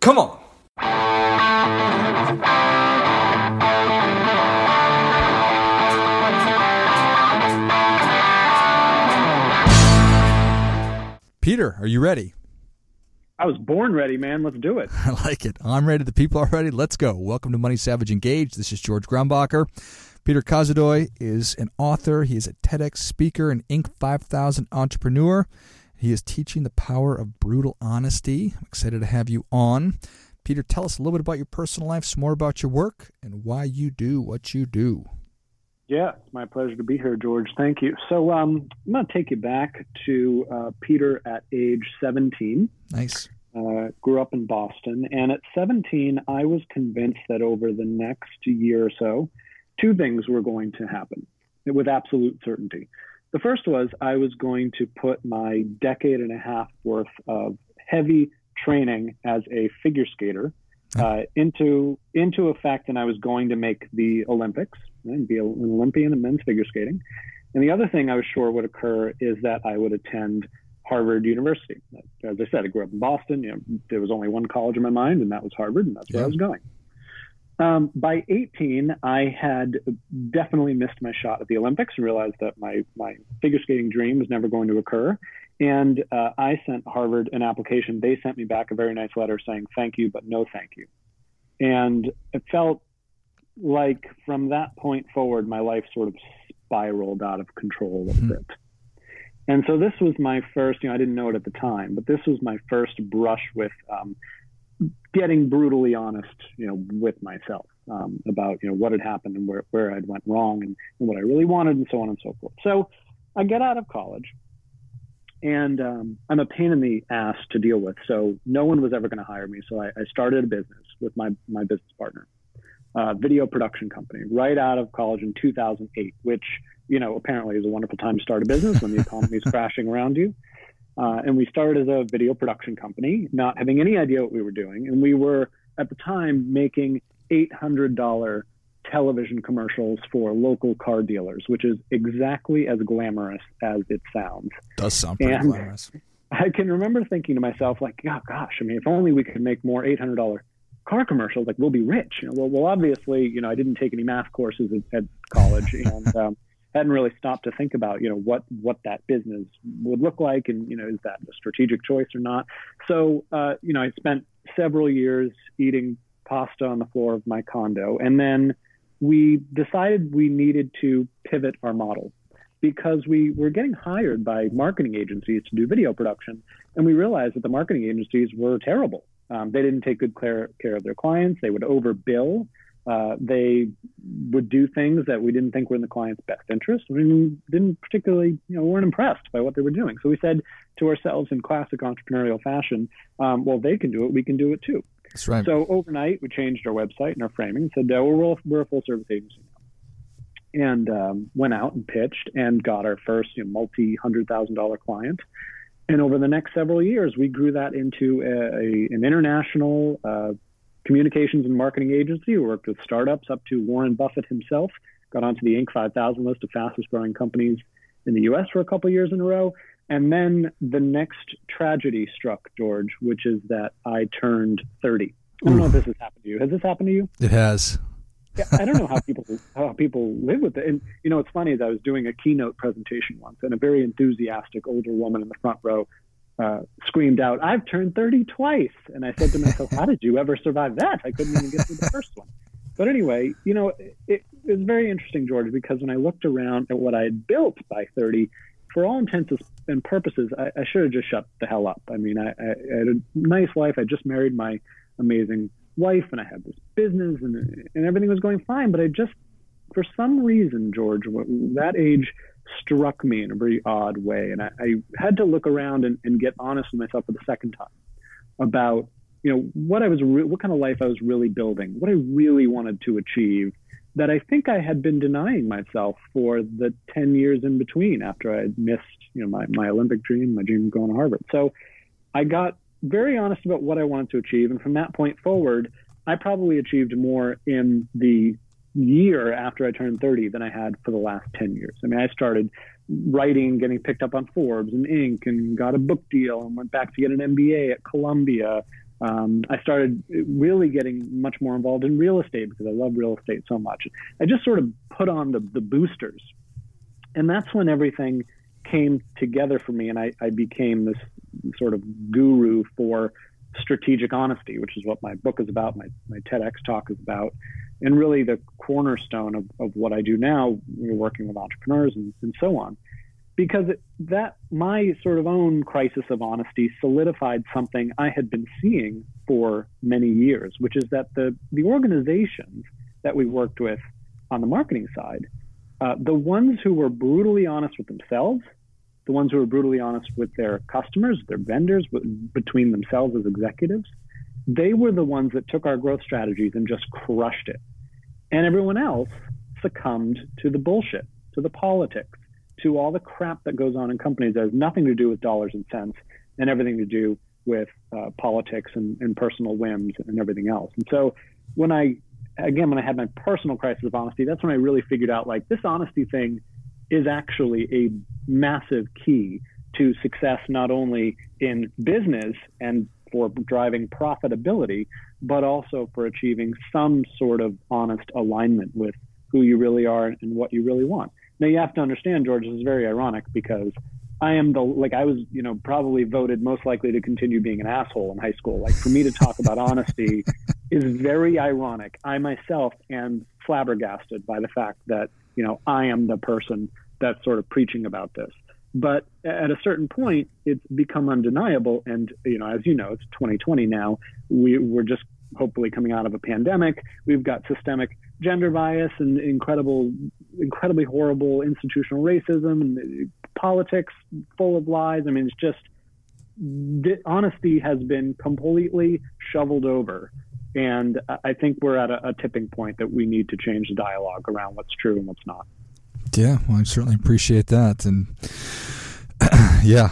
Come on. Peter, are you ready? I was born ready, man. Let's do it. I like it. I'm ready. The people are ready. Let's go. Welcome to Money Savage Engage. This is George Grumbacher. Peter Kazadoy is an author. He is a TEDx speaker, an Inc. 5000 entrepreneur. He is teaching the power of brutal honesty. I'm excited to have you on. Peter, tell us a little bit about your personal life, some more about your work, and why you do what you do. Yeah, it's my pleasure to be here, George. Thank you. So I'm going to take you back to Peter at age 17. Nice. Grew up in Boston. And at 17, I was convinced that over the next year or so, two things were going to happen with absolute certainty. The first was I was going to put my decade and a half worth of heavy training as a figure skater into effect, and I was going to make the Olympics and be an Olympian in men's figure skating. And the other thing I was sure would occur is that I would attend Harvard University. As I said, I grew up in Boston. You know, there was only one college in my mind, and that was Harvard, and that's where I was going. By 18, I had definitely missed my shot at the Olympics and realized that my figure skating dream was never going to occur. And I sent Harvard an application. They sent me back a very nice letter saying, thank you, but no thank you. And it felt like from that point forward, my life sort of spiraled out of control a little bit. And so this was my first, I didn't know it at the time, but this was my first brush with getting brutally honest, with myself about, what had happened and where I'd went wrong and what I really wanted and so on and so forth. So I get out of college and I'm a pain in the ass to deal with. So no one was ever going to hire me. So I started a business with my business partner, video production company, right out of college in 2008, which, apparently is a wonderful time to start a business when the economy is crashing around you. And we started as a video production company, not having any idea what we were doing. And we were, at the time, making $800 television commercials for local car dealers, which is exactly as glamorous as it sounds. Does sound pretty glamorous. I can remember thinking to myself, like, oh, gosh, if only we could make more $800 car commercials, like, we'll be rich. Well, obviously, I didn't take any math courses at college and hadn't really stopped to think about, what that business would look like and, is that a strategic choice or not? So, I spent several years eating pasta on the floor of my condo. And then we decided we needed to pivot our model because we were getting hired by marketing agencies to do video production. And we realized that the marketing agencies were terrible. They didn't take good care of their clients. They would overbill. They would do things that we didn't think were in the client's best interest. We didn't particularly, weren't impressed by what they were doing. So we said to ourselves in classic entrepreneurial fashion, well, they can do it. We can do it too. That's right. So overnight, we changed our website and our framing and said, we're a full service agency now. And went out and pitched and got our first multi-$100,000 client. And over the next several years, we grew that into an international communications and marketing agency. We worked with startups up to Warren Buffett himself, got onto the Inc. 5000 list of fastest growing companies in the U.S. for a couple of years in a row. And then the next tragedy struck, George, which is that I turned 30. I don't know if this has happened to you. Has this happened to you? It has. Yeah, I don't know how people live with it. And, what's funny is I was doing a keynote presentation once, and a very enthusiastic older woman in the front row screamed out, "I've turned 30 twice." And I said to myself, how did you ever survive that? I couldn't even get through the first one. But anyway, it was very interesting, George, because when I looked around at what I had built by 30, for all intents and purposes, I should have just shut the hell up. I had a nice life. I just married my amazing wife, and I had this business, and everything was going fine. But I just, for some reason, George, that age struck me in a very odd way. And I had to look around and get honest with myself for the second time about, what kind of life I was really building, what I really wanted to achieve, that I think I had been denying myself for the 10 years in between after I had missed, my Olympic dream, my dream of going to Harvard. So I got very honest about what I wanted to achieve. And from that point forward, I probably achieved more in the year after I turned 30 than I had for the last 10 years. I started writing, getting picked up on Forbes and Inc. and got a book deal and went back to get an MBA at Columbia. I started really getting much more involved in real estate because I love real estate so much. I just sort of put on the boosters. And that's when everything came together for me, and I became this sort of guru for strategic honesty, which is what my book is about, my TEDx talk is about, and really the cornerstone of what I do now, working with entrepreneurs and so on. Because that my sort of own crisis of honesty solidified something I had been seeing for many years, which is that the organizations that we worked with on the marketing side, the ones who were brutally honest with themselves, the ones who were brutally honest with their customers, their vendors, between themselves as executives, they were the ones that took our growth strategies and just crushed it. And everyone else succumbed to the bullshit, to the politics, to all the crap that goes on in companies that has nothing to do with dollars and cents and everything to do with politics and personal whims and everything else. And so when I had my personal crisis of honesty, that's when I really figured out, like, this honesty thing is actually a massive key to success, not only in business and for driving profitability, but also for achieving some sort of honest alignment with who you really are and what you really want. Now, you have to understand, George, this is very ironic because I was, probably voted most likely to continue being an asshole in high school. Like, for me to talk about honesty is very ironic. I myself am flabbergasted by the fact that, I am the person that's sort of preaching about this. But at a certain point, it's become undeniable. And, as you know, it's 2020 now. We're just hopefully coming out of a pandemic. We've got systemic gender bias and incredibly horrible institutional racism and politics full of lies. I mean, it's just, honesty has been completely shoveled over. And I think we're at a tipping point that we need to change the dialogue around what's true and what's not. Yeah, well, I certainly appreciate that. And yeah.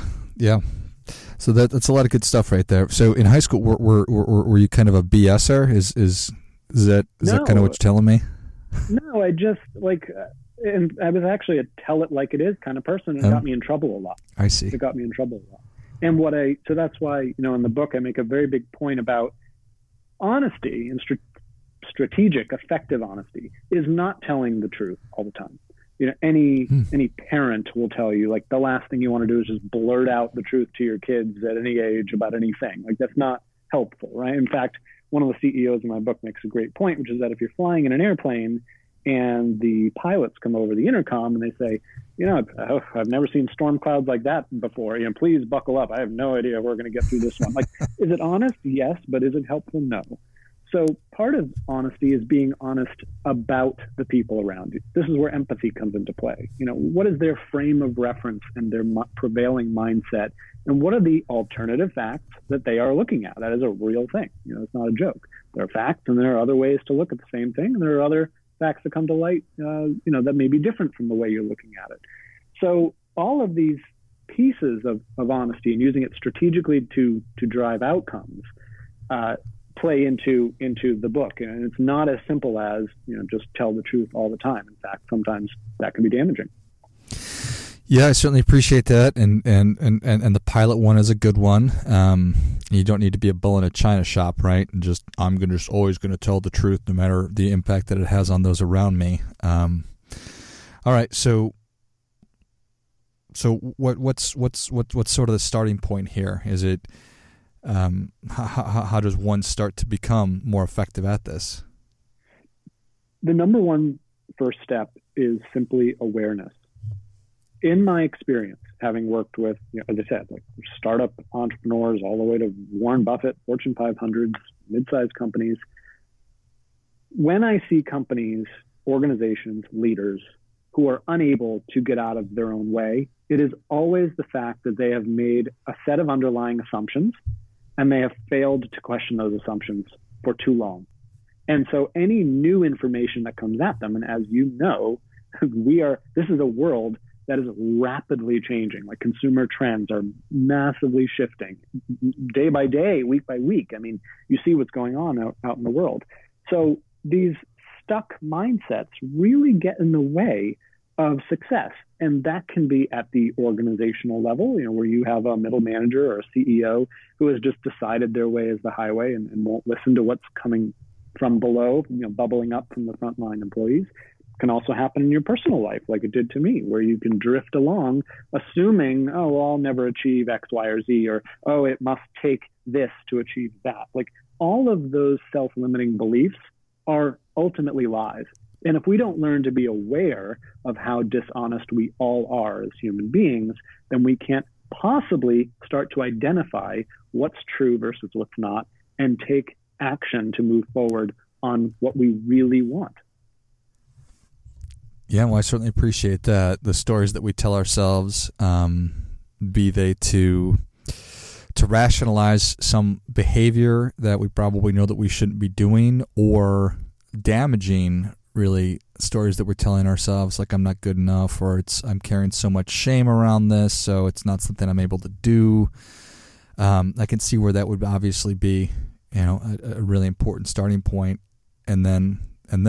So that's a lot of good stuff right there. So in high school, were you kind of a BSer? Is that kind of what you're telling me? No, I just and I was actually a tell it like it is kind of person, and it got me in trouble a lot. I see. It got me in trouble a lot. And so that's why, in the book, I make a very big point about honesty and strategic, effective honesty is not telling the truth all the time. Any parent will tell you, like, the last thing you want to do is just blurt out the truth to your kids at any age about anything. Like, that's not helpful, right? In fact, one of the CEOs in my book makes a great point, which is that if you're flying in an airplane and the pilots come over the intercom and they say, I've never seen storm clouds like that before. Please buckle up. I have no idea if we're going to get through this one. Like, is it honest? Yes. But is it helpful? No. So part of honesty is being honest about the people around you. This is where empathy comes into play. What is their frame of reference and their prevailing mindset? And what are the alternative facts that they are looking at? That is a real thing. It's not a joke. There are facts, and there are other ways to look at the same thing. And there are other facts that come to light, that may be different from the way you're looking at it. So all of these pieces of honesty and using it strategically to drive outcomes play into the book. And it's not as simple as, just tell the truth all the time. In fact, sometimes that can be damaging. Yeah, I certainly appreciate that. And the pilot one is a good one. You don't need to be a bull in a china shop, right? And I'm always going to tell the truth no matter the impact that it has on those around me. All right. So what's sort of the starting point here? Is it, how does one start to become more effective at this? The number one first step is simply awareness. In my experience, having worked with, as I said, like startup entrepreneurs all the way to Warren Buffett, Fortune 500s, mid-sized companies, when I see companies, organizations, leaders who are unable to get out of their own way, it is always the fact that they have made a set of underlying assumptions and they have failed to question those assumptions for too long. And so any new information that comes at them, and as you know, this is a world that is rapidly changing. Like, consumer trends are massively shifting day by day, week by week. I mean, you see what's going on out in the world. So these stuck mindsets really get in the way of success. And that can be at the organizational level, where you have a middle manager or a CEO who has just decided their way is the highway and won't listen to what's coming from below, bubbling up from the frontline employees. It can also happen in your personal life, like it did to me, where you can drift along assuming, oh, well, I'll never achieve X, Y, or Z, or, oh, it must take this to achieve that. Like all of those self-limiting beliefs are ultimately lies. And if we don't learn to be aware of how dishonest we all are as human beings, then we can't possibly start to identify what's true versus what's not and take action to move forward on what we really want. Yeah, well, I certainly appreciate that. The stories that we tell ourselves, be they to rationalize some behavior that we probably know that we shouldn't be doing, or damaging, really, stories that we're telling ourselves, like I'm not good enough, or I'm carrying so much shame around this, so it's not something I'm able to do. I can see where that would obviously be, a really important starting point. And then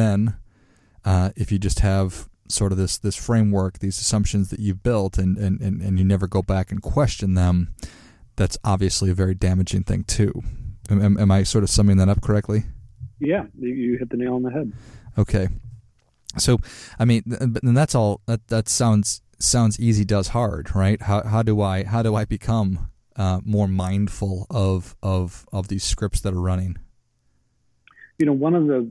if you just have sort of this framework, these assumptions that you've built, and you never go back and question them, that's obviously a very damaging thing too. Am I sort of summing that up correctly? Yeah, you hit the nail on the head. Okay. So, I mean, and that's all. That sounds easy, does hard, right? How do I become more mindful of these scripts that are running? One of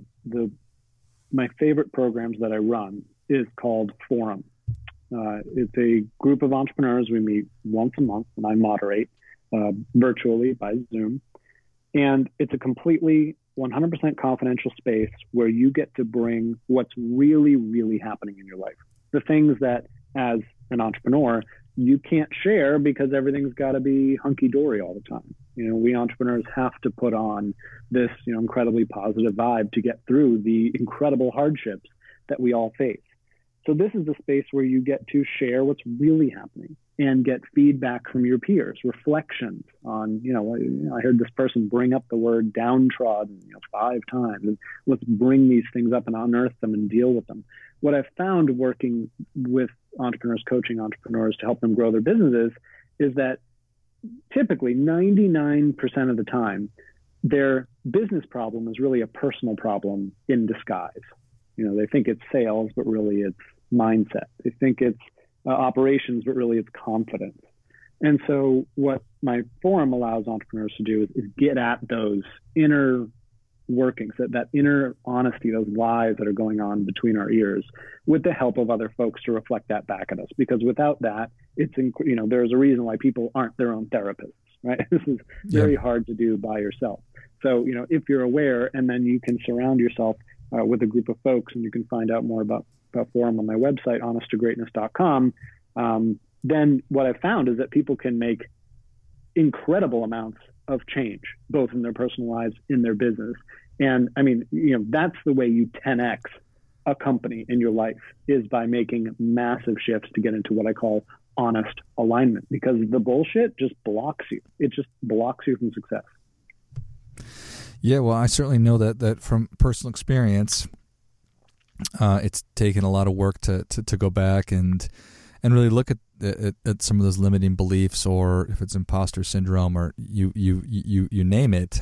my favorite programs that I run is called Forum. It's a group of entrepreneurs. We meet once a month, and I moderate virtually by Zoom. And it's a completely 100% confidential space where you get to bring what's really, really happening in your life. The things that, as an entrepreneur, you can't share because everything's got to be hunky-dory all the time. We entrepreneurs have to put on this, incredibly positive vibe to get through the incredible hardships that we all face. So this is the space where you get to share what's really happening and get feedback from your peers, reflections on, I heard this person bring up the word downtrodden 5 times, and let's bring these things up and unearth them and deal with them. What I've found working with entrepreneurs, coaching entrepreneurs to help them grow their businesses, is that typically 99% of the time, their business problem is really a personal problem in disguise. They think it's sales, but really it's mindset. They think it's operations, but really it's confidence. And so what my forum allows entrepreneurs to do is get at those inner workings, that inner honesty, those lies that are going on between our ears, with the help of other folks to reflect that back at us. Because without that, there's a reason why people aren't their own therapists, right? This is very hard to do by yourself. So, if you're aware, and then you can surround yourself with a group of folks, and you can find out more about Forum on my website, honest2greatness.com. Then what I've found is that people can make incredible amounts of change, both in their personal lives, in their business. And I mean, that's the way you 10x a company in your life, is by making massive shifts to get into what I call honest alignment, because the bullshit just blocks you. It just blocks you from success. Yeah, well, I certainly know that from personal experience. It's taken a lot of work to go back and really look at some of those limiting beliefs, or if it's imposter syndrome, or you name it.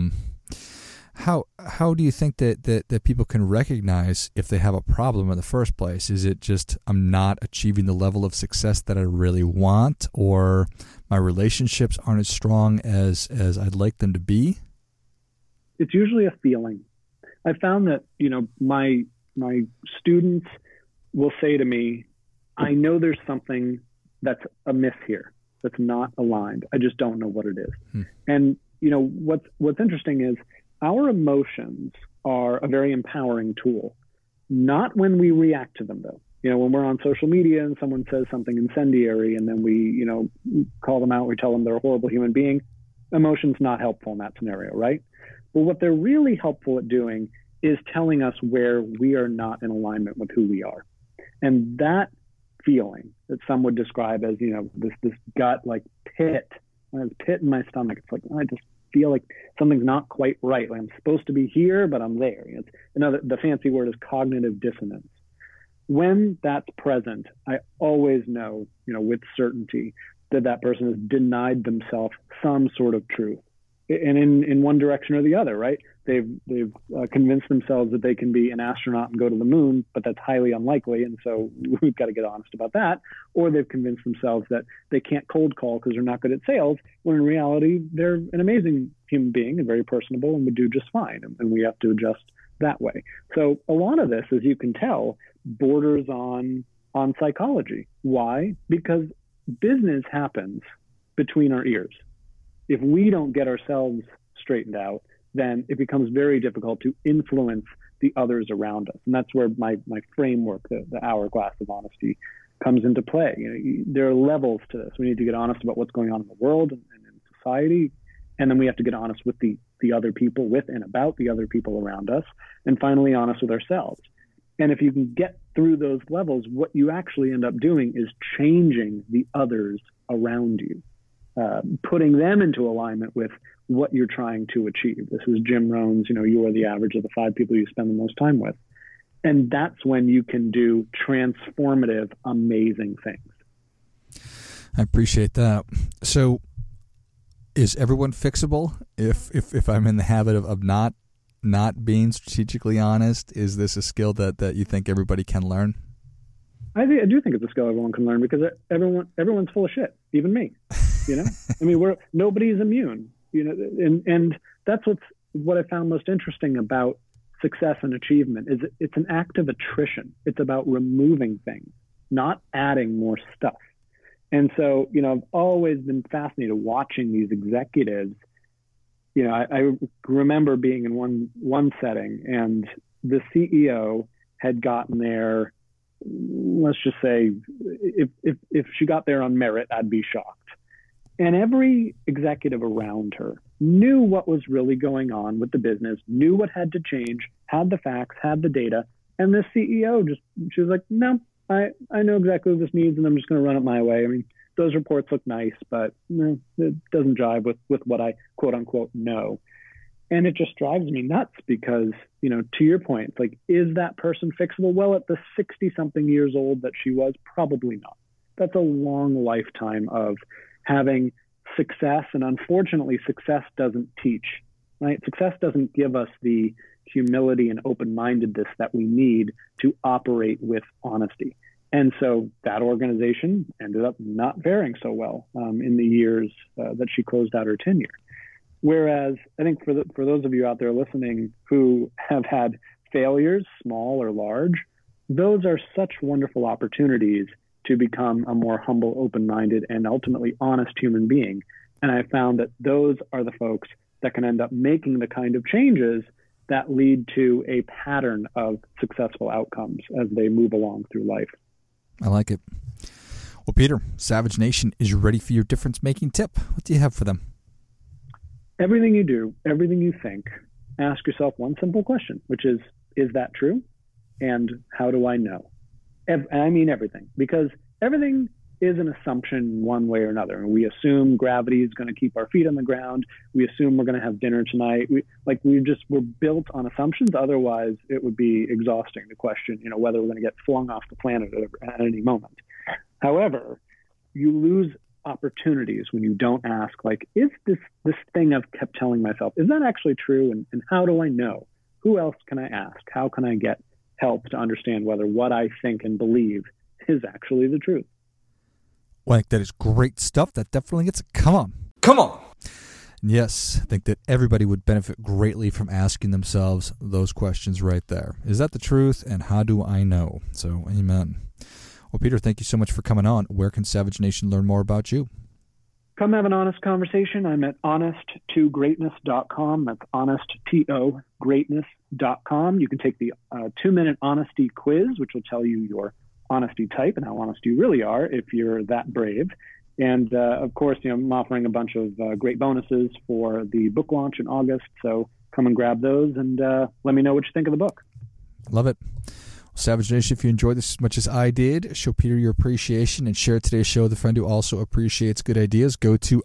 How do you think that people can recognize if they have a problem in the first place? Is it just, I'm not achieving the level of success that I really want, or my relationships aren't as strong as I'd like them to be? It's usually a feeling. I found that, my students will say to me, I know there's something that's amiss here, that's not aligned. I just don't know what it is. And, what's interesting is our emotions are a very empowering tool, not when we react to them, though. When we're on social media and someone says something incendiary, and then we, call them out, we tell them they're a horrible human being, emotion's not helpful in that scenario, right? But what they're really helpful at doing is telling us where we are not in alignment with who we are. And that feeling that some would describe as, this gut like pit, this pit in my stomach. It's like, I just feel like something's not quite right. Like I'm supposed to be here, but I'm there. The fancy word is cognitive dissonance. when that's present, I always know, with certainty that person has denied themselves some sort of truth, and in one direction or the other, right? They've convinced themselves that they can be an astronaut and go to the moon, but that's highly unlikely, and so we've got to get honest about that. Or they've convinced themselves that they can't cold call because they're not good at sales, when in reality they're an amazing human being and very personable and would do just fine, and we have to adjust that way. So a lot of this, as you can tell, borders on psychology. Why? Because business happens between our ears. If we don't get ourselves straightened out, then it becomes very difficult to influence the others around us. And that's where my framework, the hourglass of honesty, comes into play. There are levels to this. We need to get honest about what's going on in the world and in society. And then we have to get honest with the other people, with and about the other people around us. And finally, honest with ourselves. And if you can get through those levels, what you actually end up doing is changing the others around you, putting them into alignment with what you're trying to achieve. This is Jim Rohn's, you are the average of the 5 people you spend the most time with. And that's when you can do transformative, amazing things. I appreciate that. So is everyone fixable? If I'm in the habit of not being strategically honest, is this a skill that you think everybody can learn? I do think it's a skill everyone can learn, because everyone's full of shit, even me. I mean, nobody's immune. And that's what I found most interesting about success and achievement is it's an act of attrition. It's about removing things, not adding more stuff. And so, I've always been fascinated watching these executives. I remember being in one setting, and the CEO had gotten there. Let's just say, if she got there on merit, I'd be shocked. And every executive around her knew what was really going on with the business, knew what had to change, had the facts, had the data. And the CEO she was like, no, I know exactly what this needs, and I'm just going to run it my way. I mean, those reports look nice, but it doesn't jive with what I quote unquote know. And it just drives me nuts because, to your point, it's like, is that person fixable? Well, at the 60-something years old that she was, probably not. That's a long lifetime of having success. And unfortunately, success doesn't teach, right? Success doesn't give us the humility and open-mindedness that we need to operate with honesty. And so that organization ended up not faring so well in the years that she closed out her tenure. Whereas I think for those of you out there listening who have had failures, small or large, those are such wonderful opportunities to become a more humble, open-minded, and ultimately honest human being. And I found that those are the folks that can end up making the kind of changes that lead to a pattern of successful outcomes as they move along through life. I like it. Well, Peter, Savage Nation is ready for your difference-making tip. What do you have for them? Everything you do, everything you think, ask yourself one simple question, which is that true? And how do I know? I mean everything, because everything is an assumption one way or another. And we assume gravity is going to keep our feet on the ground. We assume we're going to have dinner tonight. We're built on assumptions. Otherwise, it would be exhausting to question, whether we're going to get flung off the planet at any moment. However, you lose opportunities when you don't ask, is this thing I've kept telling myself, is that actually true? And how do I know? Who else can I ask? How can I get help to understand whether what I think and believe is actually the truth? That is great stuff. That definitely gets come on. Yes, I think that everybody would benefit greatly from asking themselves those questions right there. Is that the truth? And how do I know? So, amen. Well, Peter, thank you so much for coming on. Where can Savage Nation learn more about you? Come have an honest conversation. I'm at honest2greatness.com. That's honest, greatness.com. You can take the 2-minute honesty quiz, which will tell you your honesty type and how honest you really are if you're that brave. And of course, I'm offering a bunch of great bonuses for the book launch in August. So come and grab those and let me know what you think of the book. Love it. Savage Nation, if you enjoyed this as much as I did, show Peter your appreciation and share today's show with a friend who also appreciates good ideas. Go to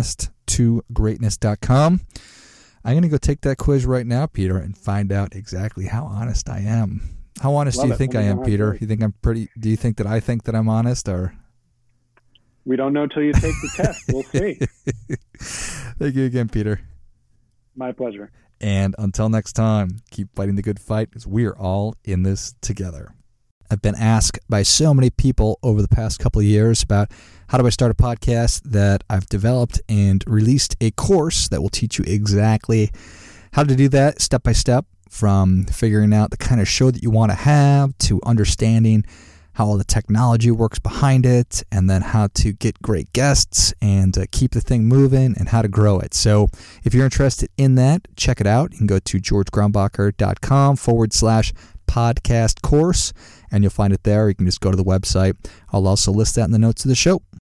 honest2greatness.com. I'm going to go take that quiz right now, Peter, and find out exactly how honest I am. How honest do you think I am, Peter? Do Do you think that I think that I'm honest, or? We don't know till you take the test. We'll see. Thank you again, Peter. My pleasure. And until next time, keep fighting the good fight, because we are all in this together. I've been asked by so many people over the past couple of years about how do I start a podcast, that I've developed and released a course that will teach you exactly how to do that step by step, from figuring out the kind of show that you want to have to understanding how all the technology works behind it, and then how to get great guests and keep the thing moving and how to grow it. So if you're interested in that, check it out. You can go to georgegrumbacher.com/podcast course, and you'll find it there. You can just go to the website. I'll also list that in the notes of the show.